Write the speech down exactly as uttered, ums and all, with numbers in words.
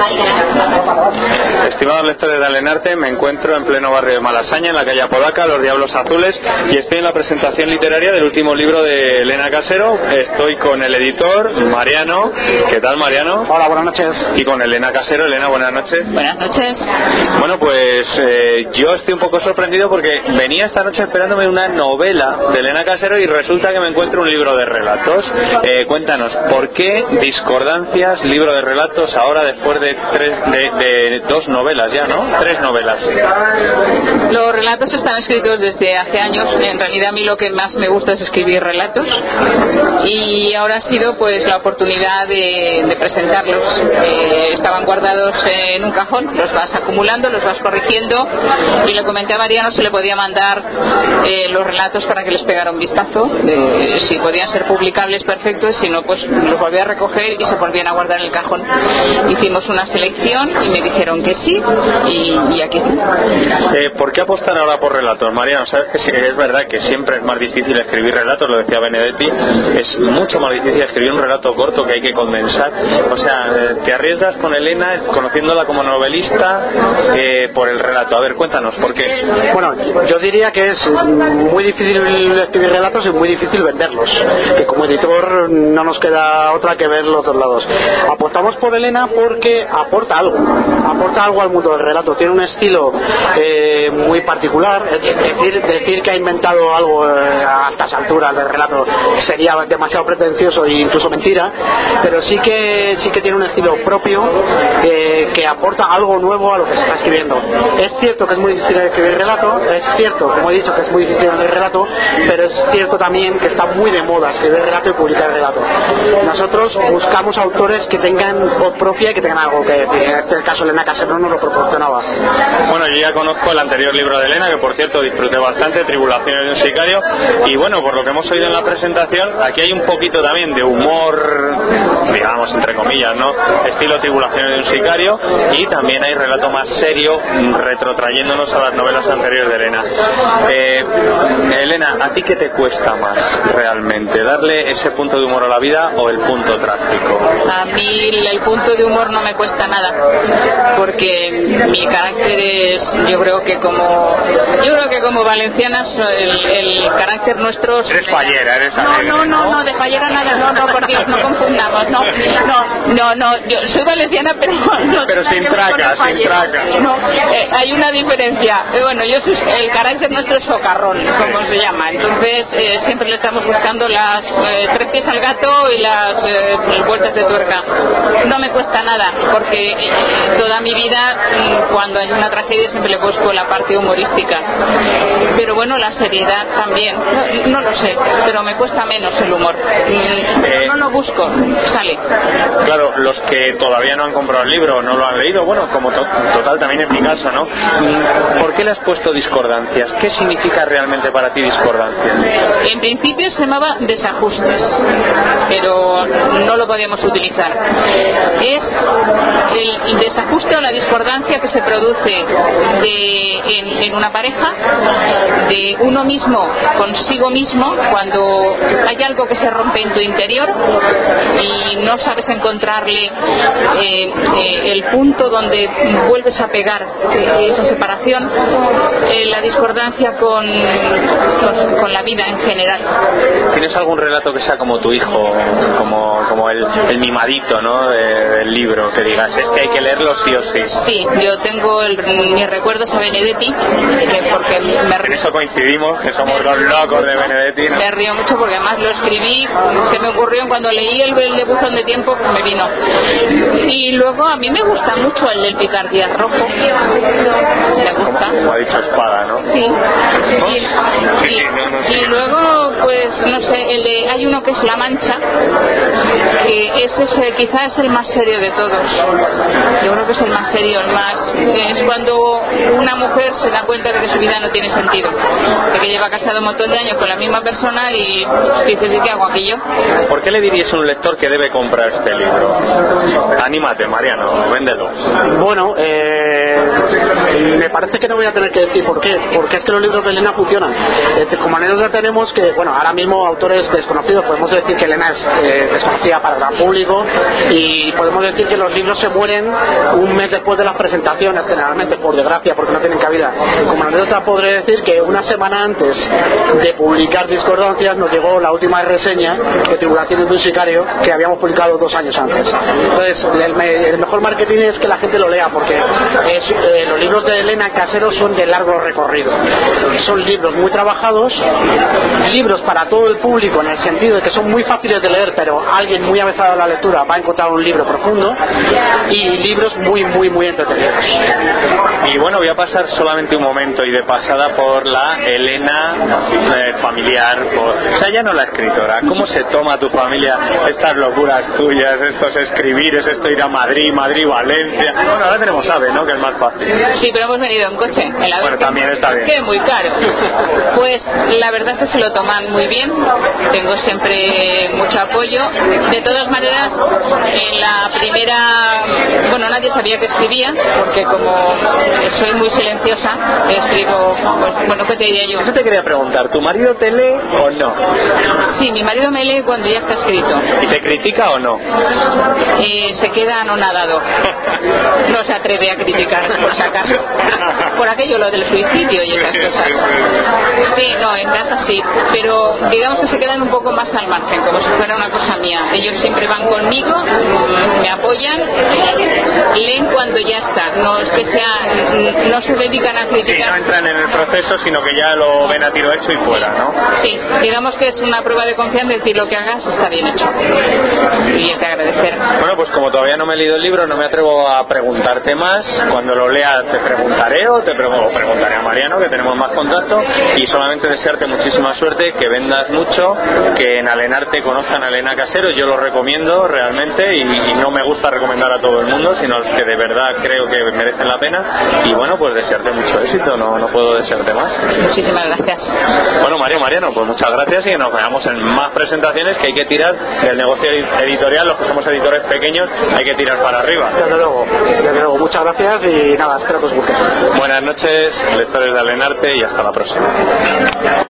Estimados lectores de Alenarte, me encuentro en pleno barrio de Malasaña, en la calle Apodaca, Los Diablos Azules, y estoy en la presentación literaria del último libro de Elena Casero. Estoy con el editor, Mariano. ¿Qué tal, Mariano? Hola, buenas noches. Y con Elena Casero. Elena, buenas noches. Buenas noches. Bueno, pues eh, yo estoy un poco sorprendido porque venía esta noche esperándome una novela de Elena Casero y resulta que me encuentro un libro de relatos. Eh, cuéntanos, ¿por qué discordancias, libro de relatos, ahora después de, tres, de, de dos novelas ya, ¿no? Tres novelas. Los relatos están escritos desde hace años. En realidad a mí lo que más me gusta es escribir relatos y ahora ha sido pues la oportunidad de, de presentarlos. Eh, estaban guardados en un cajón, los vas acumulando, los vas corrigiendo, y le comenté a Mariano si le podía mandar eh, los relatos para que les pegara un vistazo, eh, si podían ser publicables, perfecto, y si no, pues los volví a recoger y se volvían a guardar en el cajón. Hicimos una selección y me dijeron que sí, y, y aquí está. Eh, ¿Por qué apostar ahora por relatos, Mariano? Sabes que sí, es verdad que siempre es más difícil escribir relatos, lo decía Benedetti, es mucho más difícil escribir un relato corto que hay que condensar. O sea, eh, te arriesgas con Elena, conociéndola como novelista, eh, por el relato. A ver, cuéntanos, ¿por qué? Bueno, yo diría que es muy difícil escribir relatos y muy difícil venderlos, que como editor no nos queda otra que ver los otros lados. Apostamos por Elena porque aporta algo, aporta algo al mundo del relato. Tiene un estilo eh, muy particular. Es decir, decir que ha inventado algo eh, a estas alturas del relato sería demasiado pretencioso e incluso mentira, pero sí que sí que tiene un estilo propio eh, que aporta algo nuevo a lo que se está escribiendo. Es cierto que es muy difícil escribir relato, es cierto, como he dicho, que es muy difícil escribir relato, pero es cierto también que está muy de moda escribir relato y publicar relato. Nosotros buscamos autores que tengan voz propia y que tengan algo que decir. En este caso Elena Casero nos lo proporcionaba. Bueno, yo ya conozco el anterior libro de Elena, que por cierto disfruté bastante, Tribulaciones de un sicario, y bueno, por lo que hemos oído en la presentación, aquí hay un poquito también de humor, digamos, entre comillas, ¿no? Estilo Tribulaciones de un sicario, y también hay relato más serio, retrotrayéndonos a las novelas anteriores de Elena. Eh, Elena, ¿a ti qué te cuesta más realmente? ¿Darle ese punto de humor a la vida o el punto trágico? A mí el punto de humor no me cuesta nada, porque mi carácter es, yo creo que como yo creo que como valencianas el, el carácter nuestro eres fallera, eres no, alegre, no, no, no, de fallera nada, no, no, por Dios, no confundamos, no, no, no, no, yo soy valenciana, pero no, pero sin traca, sin traca. No, eh, hay una diferencia. Eh, bueno, yo soy, el carácter nuestro es socarrón, como se llama. Entonces eh, siempre le estamos buscando las eh, tres pies al gato y las eh, vueltas de tuerca. No me cuesta nada, porque eh, toda mi vida, cuando hay una tragedia, siempre le busco la parte humorística. Pero bueno, la seriedad también. No, no lo sé, pero me cuesta menos el humor. Eh, no lo busco, sale. Claro, los que todavía no han comprado el libro, no lo han leído, bueno, como to total también en mi caso, ¿no? ¿Por qué le has puesto discordancias? ¿Qué significa realmente para ti discordancia? En principio se llamaba desajustes, pero no lo podíamos utilizar. Es el desajuste o la discordancia que se produce de, en, en una pareja, de uno mismo consigo mismo, cuando hay algo que se rompe en tu interior y no sabes encontrarle eh, eh, el punto donde vuelves a pegar eh, esa separación, eh, la discordancia con, con, con la vida en general. ¿Tienes algún relato que sea como tu hijo, como, como el, el mimadito, ¿no? De, del libro, que digas, es que hay que leerlo sí o sí? Sí, yo tengo el, mis recuerdos a Benedetti, que porque me en eso coincidimos, que somos los locos de Benedetti, ¿no? Me río mucho porque además lo escribí, se me ocurrió cuando leí el, el de Buzón de Tiempo, me vino. Y luego a mí me gusta mucho el del Picardías Rojo, me gusta. Como ha dicho Espada, ¿no? Sí. Y, y, y luego, pues, no sé, el de, hay uno que es La Mancha, que ese es el, quizás es el más serio de todos. Yo creo que es el más serio, el más... Es cuando una mujer se da cuenta de que su vida no tiene sentido, de que lleva casado un montón de años con la misma persona y dices, ¿y qué hago aquí yo? ¿Por qué le dirías a un lector que debe comprar este libro? Anímate, Mariano, véndelo. Bueno, eh, me parece que no voy a tener que decir por qué, porque es que los libros de Elena funcionan. Eh, como anécdota tenemos que, bueno, ahora mismo autores desconocidos, podemos decir que Elena es eh, desconocida para el gran público y podemos decir que los libros se mueven mueren un mes después de las presentaciones, generalmente, por desgracia, porque no tienen cabida. Como anécdota podré decir que una semana antes de publicar Discordancias nos llegó la última reseña de Tribulaciones de un sicario que habíamos publicado dos años antes. Entonces, el, el mejor marketing es que la gente lo lea, porque es, eh, los libros de Elena Casero son de largo recorrido. Son libros muy trabajados, libros para todo el público, en el sentido de que son muy fáciles de leer, pero alguien muy avezado a la lectura va a encontrar un libro profundo, y libros muy, muy, muy entretenidos. Y bueno, voy a pasar solamente un momento y de pasada por la Elena eh, familiar, por... o sea, ya no la escritora. ¿Cómo se toma tu familia estas locuras tuyas, estos escribires, esto ir a Madrid, Madrid, Valencia? Bueno, ahora tenemos AVE, ¿no? Que es más fácil. Sí, pero hemos venido en coche. El AVE, bueno, también está bien. Que es muy caro. Pues la verdad es que se lo toman muy bien. Tengo siempre mucho apoyo. De todas maneras, en la primera, bueno, nadie sabía que escribía, porque como soy muy silenciosa, escribo, pues, bueno, ¿qué te diría yo? Eso te quería preguntar, ¿tu marido te lee o no? Sí, mi marido me lee cuando ya está escrito. ¿Y te critica o no? Eh, se queda anonadado. No se atreve a criticar, por si acaso. Por aquello lo del suicidio y esas cosas. Sí, no, en casa sí, pero digamos que se quedan un poco más al margen, como si fuera una cosa mía. Ellos siempre van conmigo, me apoyan, leen cuando ya está. No es que sea, no se dedican a criticar. Sí, no entran en el proceso, sino que ya lo ven a tiro hecho y fuera, ¿no? Sí, digamos que es una prueba de confianza, decir lo que hagas está bien hecho. Y es de agradecer. Bueno, pues como todavía no me he leído el libro, no me atrevo a preguntarte más. Cuando lo lea te preguntaré o te pre- o preguntaré a Mariano, que tenemos más contacto, y solamente desearte muchísima suerte, que vendas mucho, que en Alenarte conozcan a Elena Casero. Yo lo recomiendo realmente, y, y no me gusta recomendar a todo el mundo, sino a los que de verdad creo que merecen la pena. Y bueno, pues desearte mucho éxito, no, no puedo desearte más. Muchísimas gracias. Bueno, Mario, Mariano, pues muchas gracias, y que nos veamos en más presentaciones, que hay que tirar del negocio editorial. Los que somos editores pequeños hay que tirar para arriba. Desde luego, desde luego, muchas gracias y nada, espero que os guste. Buenas noches, lectores de Alenarte, y hasta la próxima.